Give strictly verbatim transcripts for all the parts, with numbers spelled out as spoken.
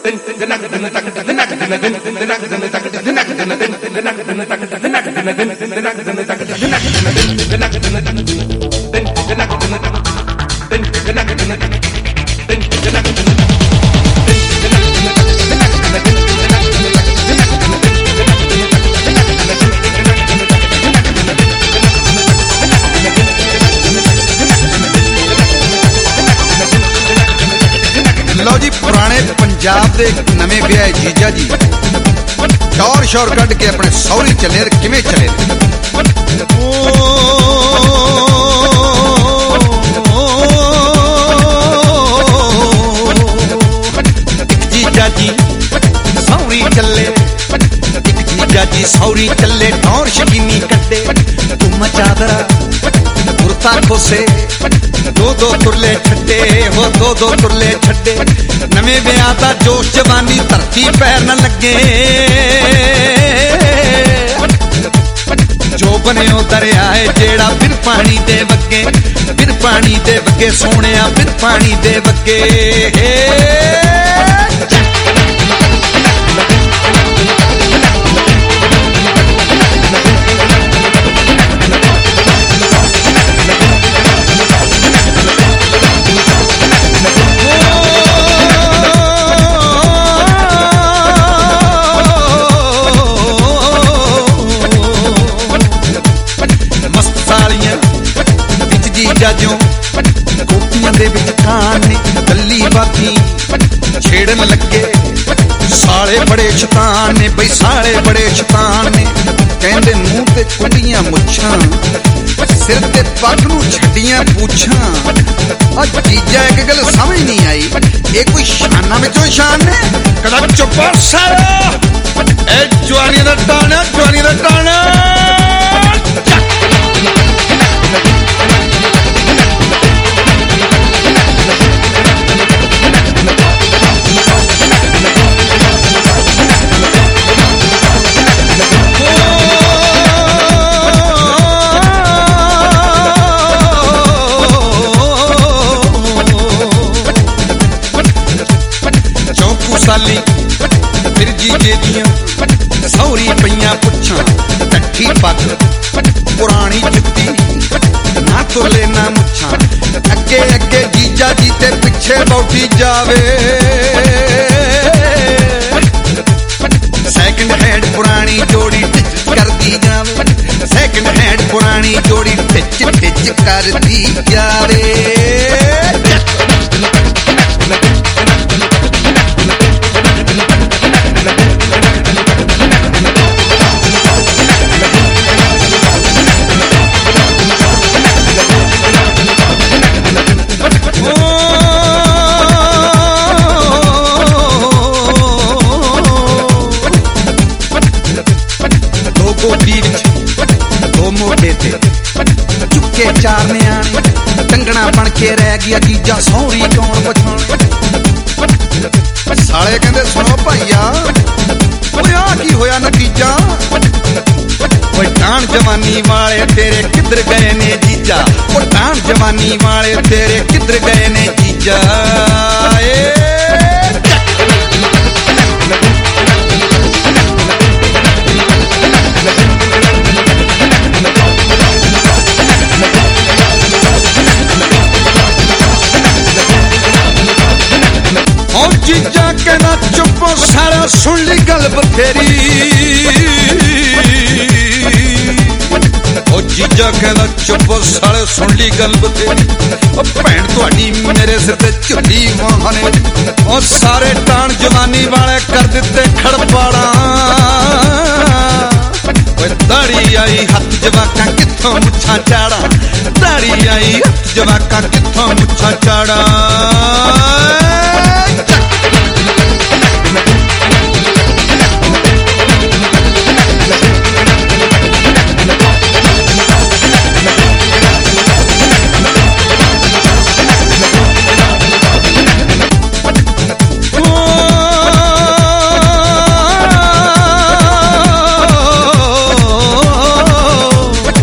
लो जी पुराने पंजाब दे नवे विआहे जीजा जी टौर शौर कढ़ के अपने सौरी चले किवें चले जीजा जी सौरी चले जीजा जी सौरी चले टौर शकीनी कड्डे तुम चादरा कुर्ता खोसे दो दो तुरले छड्डे हो दो दो तुरले छड्डे नवे विआह दा जोश जवानी धरती पैर न लगे जो बने ओ दरियाए जेड़ा फिर पानी दे वगे फिर पानी दे वगे सोहणिया फिर पानी दे वगे कोटियां दे विच कान ने गल्ली बाती छेड़न लगे साले बड़े शैतान ने बई साले बड़े शैतान ने कहंदे मुंह ते कुंडियां मुच्छां सिर ते पग नूं छड्डियां पूछां आ जीजा एक गल समझ नहीं आई ये कोई शाना विचों शान ने कदा चुप सारा ए जवानी दा टाणा जवानी दा टाणा साली फिर जीजे दियां सौरी पईयां पुछां कट्ठी पग पुरानी जुत्ती ना तुरले ना मुछां अगे अगे जीजा जी ते पिछे बौठी जावे सैकंड हैंड पुरानी जोड़ी टिच करदी जावे सैकंड हैंड पुरानी जोड़ी टिच टिच करदी जावे चुके चार न्याणे टंगना बन के रह गया जीजा सौरी कौन पछाणे साले कहंदे सुनो भाईया होया की होया नतीजा ओए टाण जवानी वाले तेरे किधर गए ने जीजा ओ टाण जवानी वाले तेरे किधर गए ने जीजा जीजा कहना चुप सारा सुन ली गल बथेरी ओ जीजा कहना चुप सारे सुन ली गल बथेरी ओ भैन तुहाडी मेरे सिर ते झुली माने ओ सारे टाण जवानी वाले कर दिते खड़पाड़ा ओए दाड़ी आई हथ जवाकां कित्थों मुछां चाड़ा दाड़ी आई हथ जवाकां कित्थों मुछां चाड़ा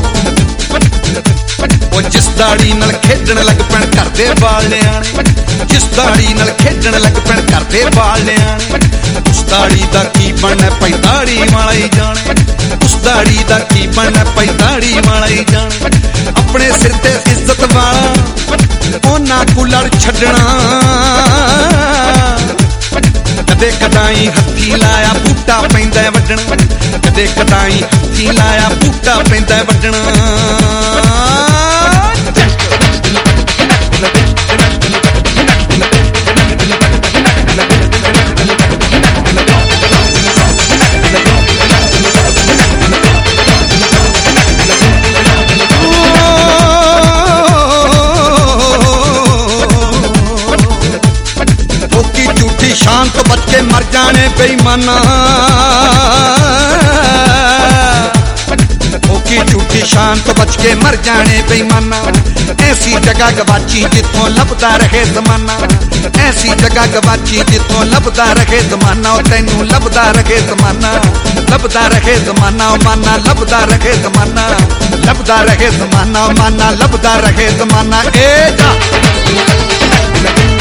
दाड़ी नाल खेडण लग पैण घर दे बाल न्याणे जिस दाड़ी नाल खेडण लग पैण करदे बालियां ने, उस दाड़ी दा की बनना भाई दाड़ी वाला ही जाने, उस दाड़ी दा की बनना भाई दाड़ी वाला ही जाने। अपने सिर ते इज्जत वाला ओना को लड़ छड्डना, कदे कदाई हत्थी लाया बूटा पैंदा वड्डना, कदे कदाई हत्थी लाया बूटा पैंदा वड्डना। शान तो बच के मर जाने बेईमाना, ओकी झूठी शान तो बच के मर जाने बेईमाना। ऐसी जगह गवाची जिथों लभदा रहे जमाना, ऐसी जगह गवाची जिथों लभदा रहे जमाना। तैनू लभदा रहे जमाना, लभदा रहे जमाना माना, लभदा रहे जमाना, लभदा रहे जमाना माना, लभदा रहे जमाना। ए जा